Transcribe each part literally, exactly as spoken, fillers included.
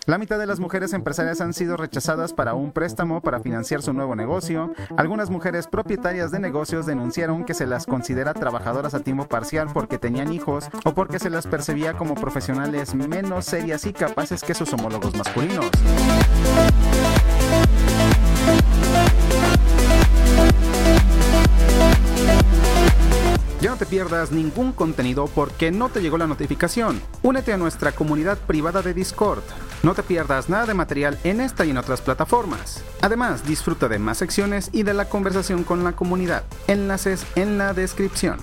La mitad de las mujeres empresarias han sido rechazadas para un préstamo para financiar su nuevo negocio. Algunas mujeres propietarias de negocios denunciaron que se las considera trabajadoras a tiempo parcial porque tenían hijos o porque se las percibía como profesionales menos serias y capaces que sus homólogos masculinos. Ya no te pierdas ningún contenido porque no te llegó la notificación. Únete a nuestra comunidad privada de Discord. No te pierdas nada de material en esta y en otras plataformas. Además, disfruta de más secciones y de la conversación con la comunidad. Enlaces en la descripción.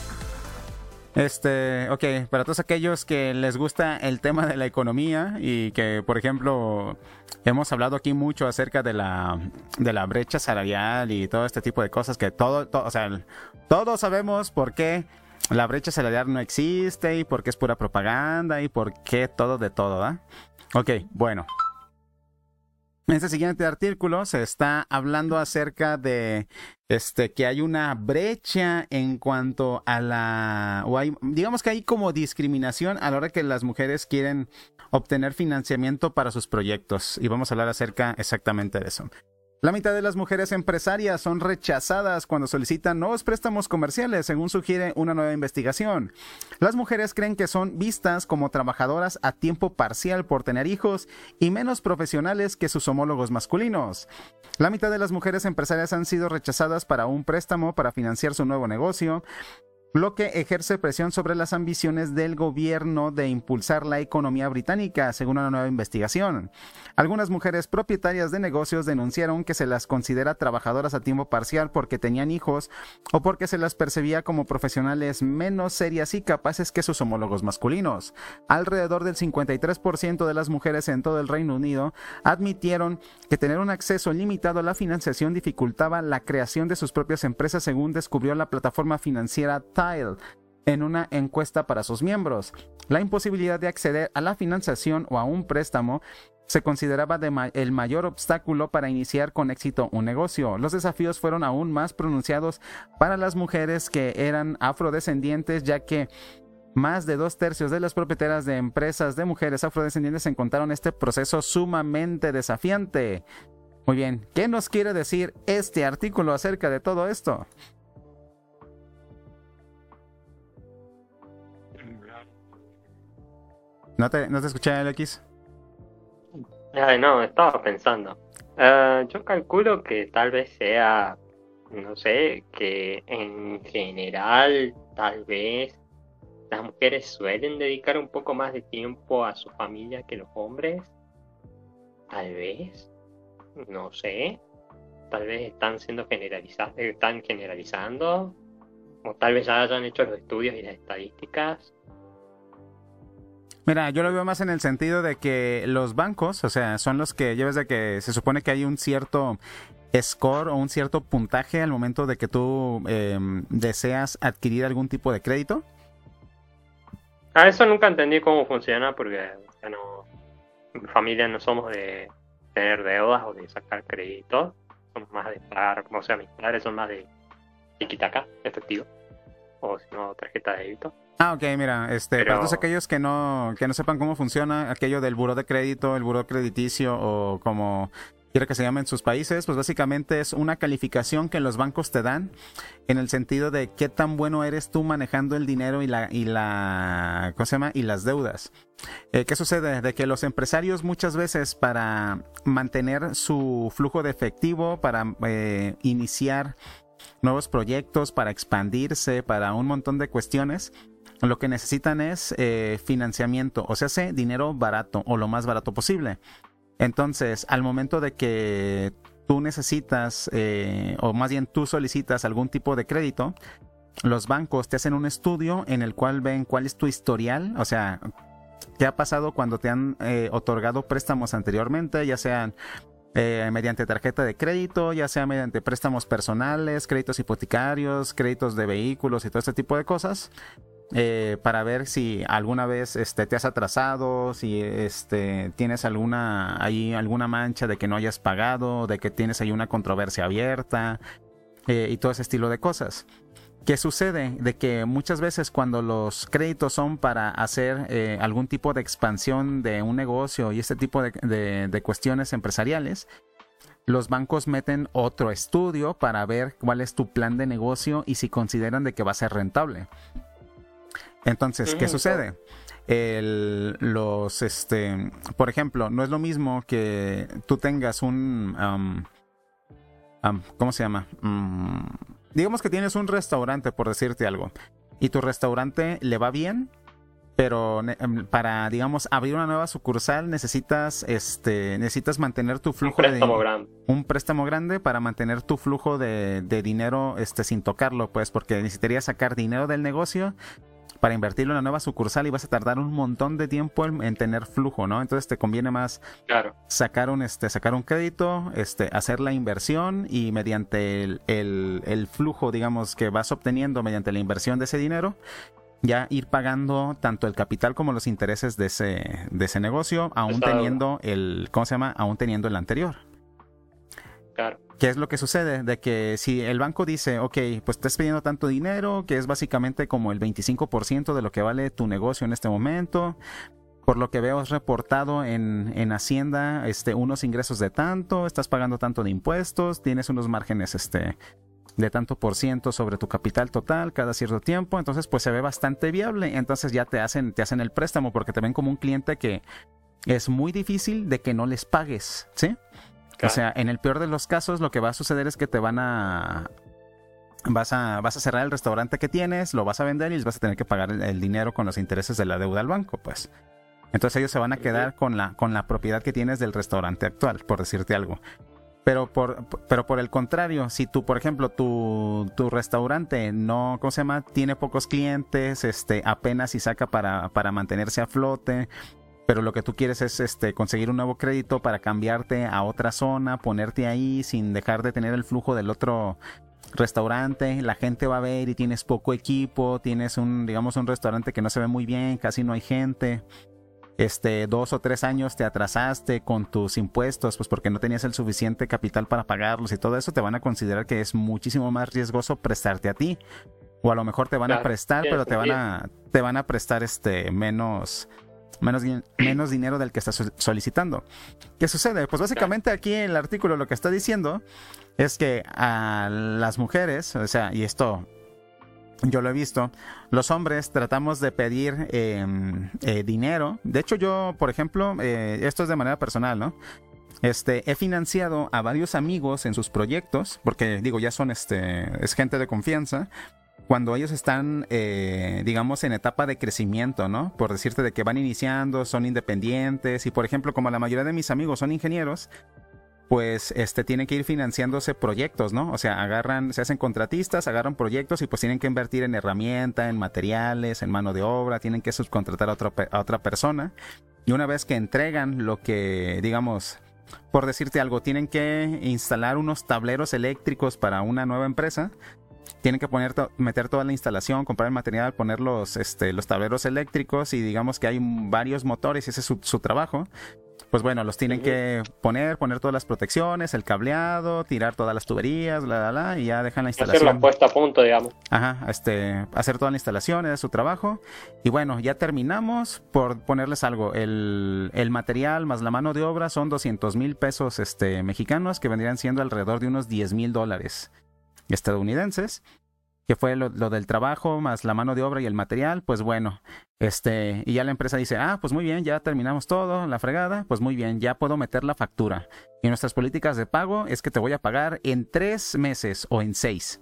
Este, ok, para todos aquellos que les gusta el tema de la economía y que, por ejemplo, hemos hablado aquí mucho acerca de la, de la brecha salarial y todo este tipo de cosas que todo, todo, o sea, todos sabemos por qué la brecha salarial no existe y por qué es pura propaganda y por qué todo de todo, ¿verdad? Ok, bueno. En este siguiente artículo se está hablando acerca de este que hay una brecha en cuanto a la o hay, digamos que hay como discriminación a la hora que las mujeres quieren obtener financiamiento para sus proyectos y vamos a hablar acerca exactamente de eso. La mitad de las mujeres empresarias son rechazadas cuando solicitan nuevos préstamos comerciales, según sugiere una nueva investigación. Las mujeres creen que son vistas como trabajadoras a tiempo parcial por tener hijos y menos profesionales que sus homólogos masculinos. La mitad de las mujeres empresarias han sido rechazadas para un préstamo para financiar su nuevo negocio, lo que ejerce presión sobre las ambiciones del gobierno de impulsar la economía británica, según una nueva investigación. Algunas mujeres propietarias de negocios denunciaron que se las considera trabajadoras a tiempo parcial porque tenían hijos o porque se las percibía como profesionales menos serias y capaces que sus homólogos masculinos. Alrededor del cincuenta y tres por ciento de las mujeres en todo el Reino Unido admitieron que tener un acceso limitado a la financiación dificultaba la creación de sus propias empresas, según descubrió la plataforma financiera Tile en una encuesta para sus miembros. La imposibilidad de acceder a la financiación o a un préstamo se consideraba de ma- el mayor obstáculo para iniciar con éxito un negocio. Los desafíos fueron aún más pronunciados para las mujeres que eran afrodescendientes, ya que más de dos tercios de las propietarias de empresas de mujeres afrodescendientes encontraron este proceso sumamente desafiante. Muy bien, ¿qué nos quiere decir este artículo acerca de todo esto? ¿No te, no te escuché, Alex? Ay, no, estaba pensando. Eh, yo calculo que tal vez sea, no sé, que en general, tal vez las mujeres suelen dedicar un poco más de tiempo a su familia que los hombres. Tal vez, no sé. Tal vez están siendo generalizadas, están generalizando, o tal vez ya hayan hecho los estudios y las estadísticas. Mira, yo lo veo más en el sentido de que los bancos, o sea, son los que lleves de que se supone que hay un cierto score o un cierto puntaje al momento de que tú eh, deseas adquirir algún tipo de crédito. A eso nunca entendí cómo funciona porque, bueno, mi familia no somos de tener deudas o de sacar créditos, somos más de pagar, o sea, mis padres son más de tiquitaca, efectivo, o si no, tarjeta de débito. Ah, ok, mira, este, Pero... para todos aquellos que no, que no sepan cómo funciona aquello del buró de crédito, el buró crediticio o como quiera que se llame en sus países, pues básicamente es una calificación que los bancos te dan en el sentido de qué tan bueno eres tú manejando el dinero y la, y la, ¿cómo se llama? Y las deudas. Eh, ¿Qué sucede? De que los empresarios muchas veces para mantener su flujo de efectivo, para eh, iniciar nuevos proyectos, para expandirse, para un montón de cuestiones, lo que necesitan es eh, financiamiento, o sea, hace dinero barato o lo más barato posible. Entonces, al momento de que tú necesitas, eh, o más bien tú solicitas algún tipo de crédito, los bancos te hacen un estudio en el cual ven cuál es tu historial, o sea, qué ha pasado cuando te han eh, otorgado préstamos anteriormente, ya sean eh, mediante tarjeta de crédito, ya sea mediante préstamos personales, créditos hipotecarios, créditos de vehículos y todo este tipo de cosas. Eh, para ver si alguna vez este, te has atrasado, si este, tienes alguna ahí alguna mancha de que no hayas pagado, de que tienes ahí una controversia abierta eh, y todo ese estilo de cosas. ¿Qué sucede? De que muchas veces cuando los créditos son para hacer eh, algún tipo de expansión de un negocio y este tipo de, de, de cuestiones empresariales, los bancos meten otro estudio para ver cuál es tu plan de negocio y si consideran de que va a ser rentable. Entonces, ¿qué sucede? El, los, este, por ejemplo, no es lo mismo que tú tengas un, um, um, ¿cómo se llama? Um, digamos que tienes un restaurante, por decirte algo, y tu restaurante le va bien, pero para, digamos, abrir una nueva sucursal necesitas, este, necesitas mantener tu flujo un préstamo de grande. un préstamo grande para mantener tu flujo de, de dinero, este, sin tocarlo, pues, porque necesitarías sacar dinero del negocio para invertirlo en una nueva sucursal y vas a tardar un montón de tiempo en, en tener flujo, ¿no? Entonces te conviene más claro. sacar un este sacar un crédito, este hacer la inversión y mediante el, el, el flujo, digamos, que vas obteniendo mediante la inversión de ese dinero, ya ir pagando tanto el capital como los intereses de ese de ese negocio, aún Está teniendo el ¿cómo se llama? Aún teniendo el anterior. Claro. ¿Qué es lo que sucede? De que si el banco dice, ok, pues estás pidiendo tanto dinero, que es básicamente como el veinticinco por ciento de lo que vale tu negocio en este momento, por lo que veo es reportado en, en Hacienda este, unos ingresos de tanto, estás pagando tanto de impuestos, tienes unos márgenes este, de tanto por ciento sobre tu capital total cada cierto tiempo, entonces pues se ve bastante viable, entonces ya te hacen, te hacen el préstamo porque te ven como un cliente que es muy difícil de que no les pagues, ¿sí? O sea, en el peor de los casos lo que va a suceder es que te van a vas a vas a cerrar el restaurante que tienes, lo vas a vender y les vas a tener que pagar el, el dinero con los intereses de la deuda al banco, pues. Entonces ellos se van a quedar con la con la propiedad que tienes del restaurante actual, por decirte algo. Pero por pero por el contrario, si tú, por ejemplo, tu tu restaurante no, ¿cómo se llama? Tiene pocos clientes, este apenas si saca para para mantenerse a flote, pero lo que tú quieres es este conseguir un nuevo crédito para cambiarte a otra zona, ponerte ahí sin dejar de tener el flujo del otro restaurante, la gente va a ver y tienes poco equipo, tienes un, digamos, un restaurante que no se ve muy bien, casi no hay gente, este, dos o tres años te atrasaste con tus impuestos, pues porque no tenías el suficiente capital para pagarlos y todo eso, te van a considerar que es muchísimo más riesgoso prestarte a ti, o a lo mejor te van claro, a prestar, pero te van a, te van a prestar este menos... Menos, menos dinero del que estás solicitando. ¿Qué sucede? Pues básicamente aquí en el artículo lo que está diciendo es que a las mujeres, o sea, y esto yo lo he visto, los hombres tratamos de pedir eh, eh, dinero. De hecho yo, por ejemplo, eh, esto es de manera personal, ¿no? Este, he financiado a varios amigos en sus proyectos, porque digo, ya son este, es gente de confianza. Cuando ellos están, eh, digamos, en etapa de crecimiento, ¿no? Por decirte de que van iniciando, son independientes y, por ejemplo, como la mayoría de mis amigos son ingenieros, pues este, tienen que ir financiándose proyectos, ¿no? O sea, agarran, se hacen contratistas, agarran proyectos y pues tienen que invertir en herramienta, en materiales, en mano de obra, tienen que subcontratar a, otro, a otra persona. Y una vez que entregan lo que, digamos, por decirte algo, tienen que instalar unos tableros eléctricos para una nueva empresa. Tienen que poner to- meter toda la instalación, comprar el material, poner los, este, los tableros eléctricos y digamos que hay varios motores y ese es su, su trabajo. Pues bueno, los tienen uh-huh. que poner, poner todas las protecciones, el cableado, tirar todas las tuberías, la, la, la, y ya dejan la instalación. Hacer la puesta a punto, digamos. Ajá, este, hacer toda la instalación, es su trabajo. Y bueno, ya terminamos. Por ponerles algo, el, el material más la mano de obra son doscientos mil pesos este, mexicanos, que vendrían siendo alrededor de unos diez mil dólares estadounidenses, que fue lo, lo del trabajo más la mano de obra y el material. Pues bueno, este, y ya la empresa dice, ah, pues muy bien, ya terminamos todo, la fregada, pues muy bien, ya puedo meter la factura. Y nuestras políticas de pago es que te voy a pagar en tres meses o en seis.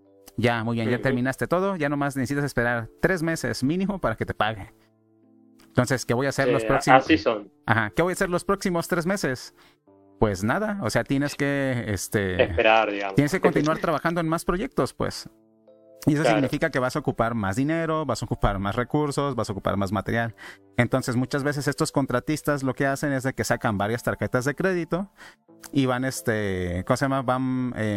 Ya, muy bien, ya terminaste todo, ya nomás necesitas esperar tres meses mínimo para que te pague. Entonces, ¿qué voy a hacer eh, los próximos? Así son. Ajá, ¿qué voy a hacer los próximos tres meses? Pues nada, o sea, tienes que este esperar, digamos. Tienes que continuar trabajando en más proyectos, pues. Y eso claro. significa que vas a ocupar más dinero, vas a ocupar más recursos, vas a ocupar más material. Entonces, muchas veces estos contratistas lo que hacen es de que sacan varias tarjetas de crédito y van, este, ¿cómo se llama? Van eh,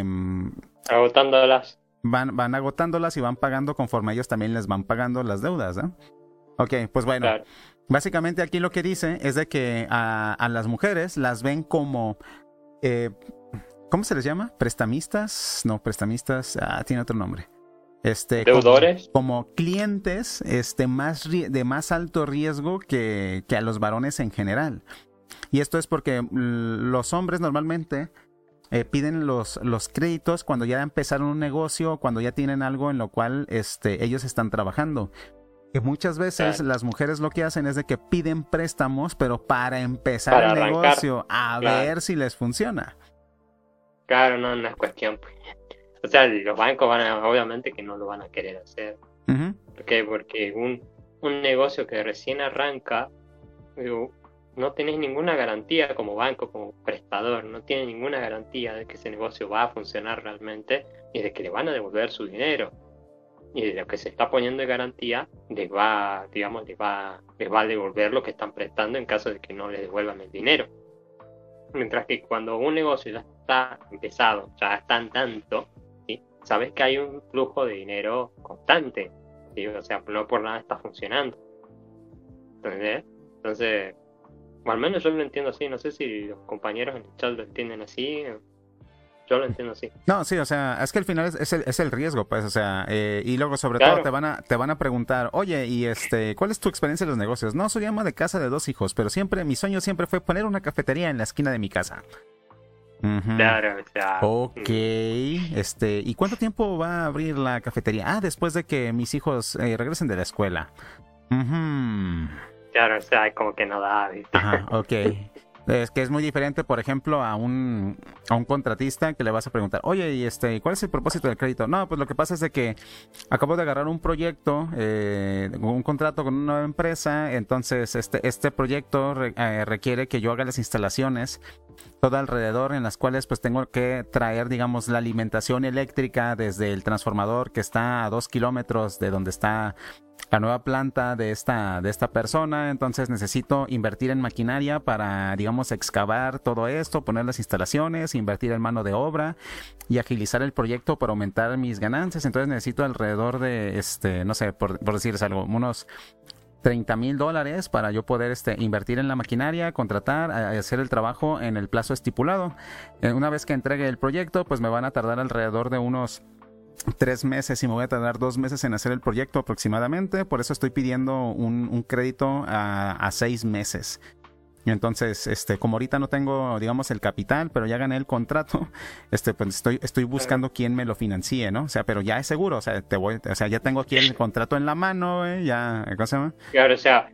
agotándolas. Van, van agotándolas y van pagando conforme ellos también les van pagando las deudas, ¿no? Ok, pues bueno. Claro. Básicamente aquí lo que dice es de que a, a las mujeres las ven como, eh, ¿cómo se les llama? ¿Prestamistas? No, prestamistas, ah, tiene otro nombre. este, deudores, como, como clientes este, más de más alto riesgo que, que a los varones en general. Y esto es porque los hombres normalmente eh, piden los, los créditos cuando ya empezaron un negocio, cuando ya tienen algo en lo cual este, ellos están trabajando. Que muchas veces claro. las mujeres lo que hacen es de que piden préstamos, pero para empezar para el arrancar, negocio, a claro. ver si les funciona. Claro, no, no es cuestión. O sea, los bancos van a, obviamente que no lo van a querer hacer. Uh-huh. ¿Por qué? Porque un, un negocio que recién arranca, digo, no tenés ninguna garantía como banco, como prestador, no tiene ninguna garantía de que ese negocio va a funcionar realmente y de que le van a devolver su dinero. Y de lo que se está poniendo de garantía, les va, digamos, les va, les va a devolver lo que están prestando en caso de que no les devuelvan el dinero. Mientras que cuando un negocio ya está empezado, ya está en tanto, ¿sí? Sabes que hay un flujo de dinero constante, ¿sí? O sea, no por nada está funcionando. ¿Entendés? Entonces, o al menos yo lo entiendo así, no sé si los compañeros en el chat lo entienden así. Yo lo entiendo así. No, sí, o sea, es que al final es, es, el, es el riesgo, pues, o sea, eh, y luego sobre claro. todo te van a te van a preguntar, oye, y este, ¿cuál es tu experiencia en los negocios? No, soy ama de casa de dos hijos, pero siempre, mi sueño siempre fue poner una cafetería en la esquina de mi casa. Uh-huh. Claro, o sea. Ok, este, ¿y cuánto tiempo va a abrir la cafetería? Ah, después de que mis hijos eh, regresen de la escuela. Uh-huh. Claro, o sea, como que no da, ¿viste? Ajá, ok. Es que es muy diferente, por ejemplo, a un a un contratista que le vas a preguntar, oye, y este, ¿cuál es el propósito del crédito? No, pues lo que pasa es de que acabo de agarrar un proyecto, eh, un contrato con una nueva empresa, entonces este este proyecto re, eh, requiere que yo haga las instalaciones todo alrededor, en las cuales pues tengo que traer, digamos, la alimentación eléctrica desde el transformador que está a dos kilómetros de donde está la nueva planta de esta de esta persona. Entonces necesito invertir en maquinaria para, digamos, excavar todo esto, poner las instalaciones, invertir en mano de obra y agilizar el proyecto para aumentar mis ganancias. Entonces necesito alrededor de, este, no sé, por, por decirles algo, unos treinta mil dólares para yo poder este, invertir en la maquinaria, contratar, hacer el trabajo en el plazo estipulado. Una vez que entregue el proyecto, pues me van a tardar alrededor de unos tres meses y me voy a tardar dos meses en hacer el proyecto aproximadamente. Por eso estoy pidiendo un, un crédito a, a seis meses. Entonces, este, como ahorita no tengo, digamos, el capital, pero ya gané el contrato, este, pues estoy, estoy buscando quién me lo financie, ¿no? O sea, pero ya es seguro, o sea, te voy, o sea, ya tengo aquí el contrato en la mano, ¿eh? Ya, ¿cómo se llama? Claro, o sea,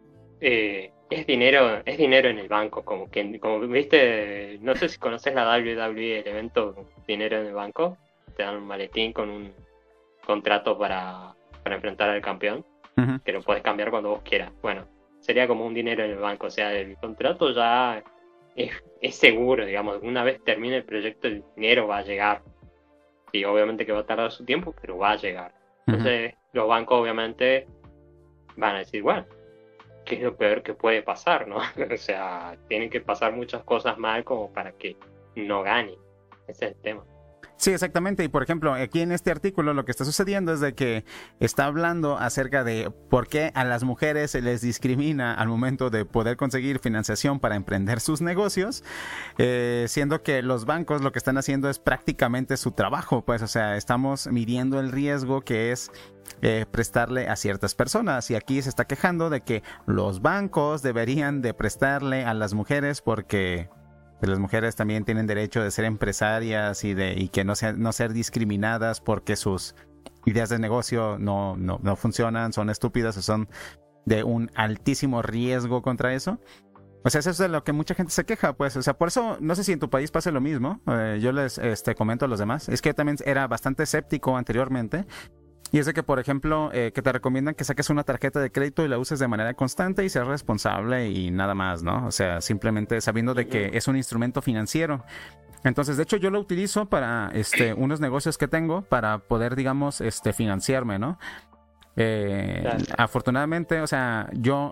eh, es dinero, es dinero en el banco, como que, como viste, no sé si conoces la W W E, el evento Dinero en el Banco, te dan un maletín con un contrato para, para enfrentar al campeón, uh-huh. que lo puedes cambiar cuando vos quieras. Bueno, sería como un dinero en el banco, o sea, el contrato ya es, es seguro, digamos, una vez termine el proyecto el dinero va a llegar. Sí, obviamente que va a tardar su tiempo, pero va a llegar. Entonces, uh-huh. los bancos obviamente van a decir, bueno, ¿qué es lo peor que puede pasar, no? O sea, tienen que pasar muchas cosas mal como para que no gane. Ese es el tema. Sí, exactamente. Y por ejemplo, aquí en este artículo lo que está sucediendo es de que está hablando acerca de por qué a las mujeres se les discrimina al momento de poder conseguir financiación para emprender sus negocios, eh, siendo que los bancos lo que están haciendo es prácticamente su trabajo, pues, o sea, estamos midiendo el riesgo que es eh, prestarle a ciertas personas. Y aquí se está quejando de que los bancos deberían de prestarle a las mujeres porque las mujeres también tienen derecho de ser empresarias y de y que no, sea, no ser discriminadas porque sus ideas de negocio no, no, no funcionan, son estúpidas o son de un altísimo riesgo contra eso. O sea, eso es de lo que mucha gente se queja, pues. O sea, por eso, no sé si en tu país pase lo mismo. Eh, yo les este, comento a los demás. Es que yo también era bastante escéptico anteriormente. Y es de que, por ejemplo, eh, que te recomiendan que saques una tarjeta de crédito y la uses de manera constante y seas responsable y nada más, ¿no? O sea, simplemente sabiendo de que es un instrumento financiero. Entonces, de hecho, yo lo utilizo para este, unos negocios que tengo para poder, digamos, este, financiarme, ¿no? Eh, claro. Afortunadamente, o sea, yo,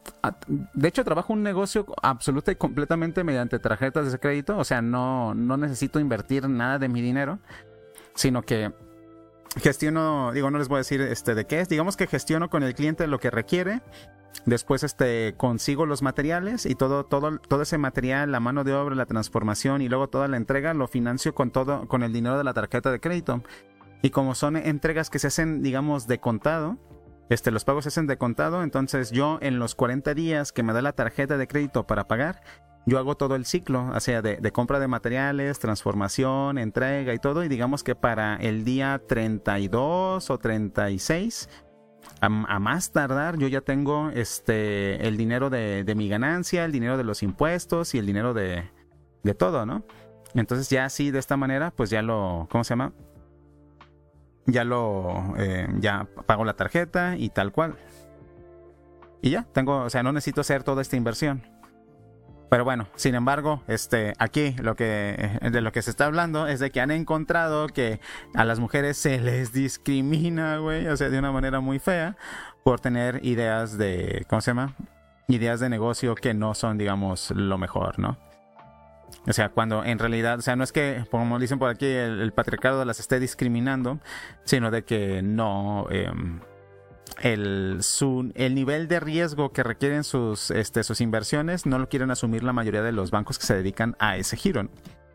de hecho, trabajo un negocio absoluta y completamente mediante tarjetas de crédito. O sea, no, no necesito invertir nada de mi dinero, sino que gestiono, digo, no les voy a decir este de qué es, digamos que gestiono con el cliente lo que requiere, después este consigo los materiales y todo todo todo ese material, la mano de obra, la transformación y luego toda la entrega lo financio con todo con el dinero de la tarjeta de crédito. Y como son entregas que se hacen, digamos, de contado, este, los pagos se hacen de contado, entonces yo en los cuarenta días que me da la tarjeta de crédito para pagar, yo hago todo el ciclo, o sea, de, de compra de materiales, transformación, entrega y todo, y digamos que para el día treinta y dos o treinta y seis, a, a más tardar, yo ya tengo este el dinero de, de mi ganancia, el dinero de los impuestos y el dinero de, de todo, ¿no? Entonces ya así, de esta manera, pues ya lo, ¿cómo se llama? Ya lo, eh, ya pago la tarjeta y tal cual. Y ya, tengo, o sea, no necesito hacer toda esta inversión. Pero bueno, sin embargo, este, aquí lo que, de lo que se está hablando es de que han encontrado que a las mujeres se les discrimina, güey, o sea, de una manera muy fea, por tener ideas de, ¿cómo se llama? Ideas de negocio que no son, digamos, lo mejor, ¿no? O sea, cuando en realidad, o sea, no es que, como dicen por aquí, el, el patriarcado las esté discriminando, sino de que no... Eh, El, su, el nivel de riesgo que requieren sus, este, sus inversiones no lo quieren asumir la mayoría de los bancos que se dedican a ese giro, ¿no?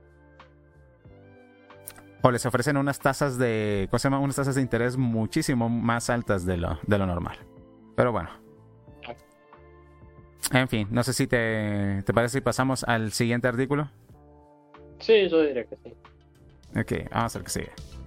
O les ofrecen unas tasas de, ¿cómo se llama? Unas tasas de interés muchísimo más altas de lo, de lo normal. Pero bueno. En fin, no sé si te, te parece si pasamos al siguiente artículo. Sí, yo diría que sí. Ok, vamos a ver qué sigue.